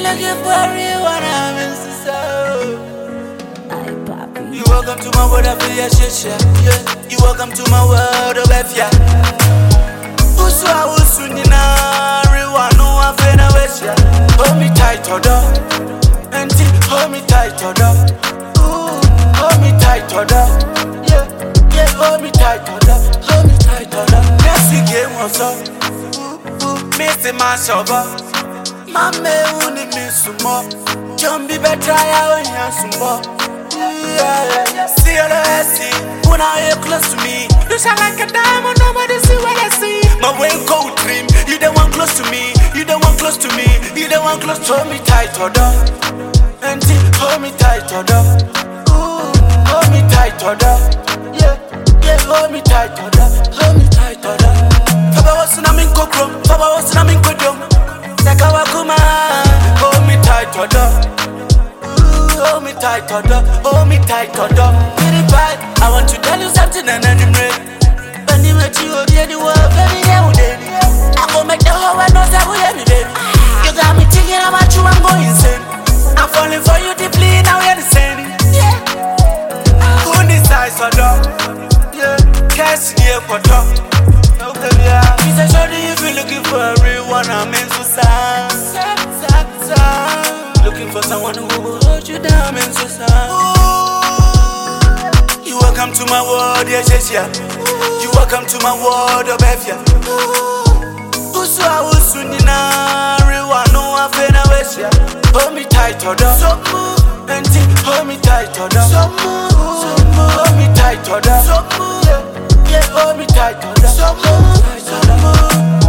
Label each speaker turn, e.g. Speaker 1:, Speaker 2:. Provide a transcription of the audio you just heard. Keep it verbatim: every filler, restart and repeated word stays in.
Speaker 1: looking for a real one, I'm in so.
Speaker 2: Ay, papi.
Speaker 1: You welcome to my world, I feel your shit, yeah. You welcome to my world, oh, F, yeah. Usu, I will soon, you know, everyone know I feel no wish, yeah. Hold me tight, hold up. And hold me tight, hold up. Ooh, hold me tight, hold up. Yeah, yeah, hold me tight, hold up. Hold me tight, hold up. Next game, what's up? Ooh, ooh, missing my shovel. My man, who need me some more. Jump be better, I will hear some more. Yeah, yeah, see all I see. When I are close to me, you shine like a diamond, nobody see what I see. My way go dream, you the one close to me, you the one close to me, you the one close to me tight, hold up. And hold me tight, hold up. Ooh, hold me tight, hold up. Yeah, yeah, hold me tight, hold up. Hold me tight, hold up. Faba was in a min kokro, Faba was in a min kodum. Sakawa kuma, hold me tight, hold up. Hold me tight, hold up. Hold me tight, hold up. Pretty bad. I want to tell you something and I'm ready. When you met you, you're the world, baby, yeah, we did. I go make the whole world know that we have me, baby. You got me thinking about you, I'm going insane. I'm falling for you deeply, now you're the same. Yeah. Who decides for dog? Yeah. Cash in here for dog. Okay, yeah. He said, shorty, if you're looking for a real one, I'm in so sad. Looking for someone who will hold you down, I'm in so sad. You welcome to my world, yes, yes, yeah. You welcome to my world, oh, baby, yeah. Usu, I will soon, you know, everyone know I feel no wish, yeah. Hold me tight, hold up. So move. And hold me tight, hold up. So move. So move. Hold me tight, hold up. So move. Yeah, yeah, hold me tight, hold up. So move. So move.